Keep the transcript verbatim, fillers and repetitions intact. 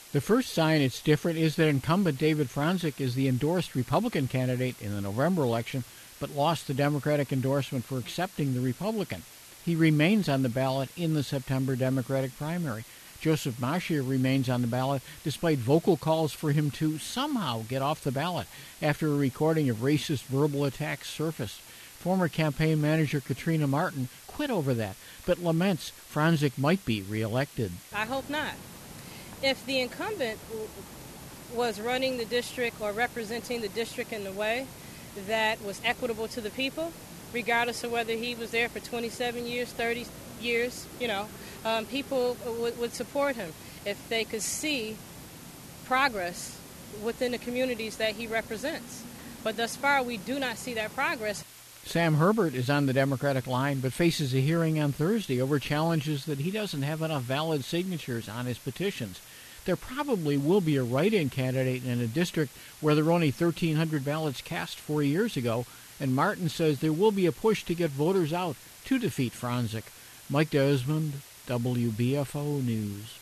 The first sign it's different is that incumbent David Franzik is the endorsed Republican candidate in the November election, but lost the Democratic endorsement for accepting the Republican. He remains on the ballot in the September Democratic primary. Joseph Mascia remains on the ballot despite vocal calls for him to somehow get off the ballot after a recording of racist verbal attacks surfaced. Former campaign manager Katrina Martin quit over that, but laments Franzik might be reelected. I hope not. If the incumbent was running the district or representing the district in a way that was equitable to the people, regardless of whether he was there for twenty-seven years, thirty years, you know, um, people w- would support him if they could see progress within the communities that he represents. But thus far, we do not see that progress. Sam Herbert is on the Democratic line, but faces a hearing on Thursday over challenges that he doesn't have enough valid signatures on his petitions. There probably will be a write-in candidate in a district where there were only thirteen hundred ballots cast four years ago, and Martin says there will be a push to get voters out to defeat Franzik. Mike Desmond, W B F O News.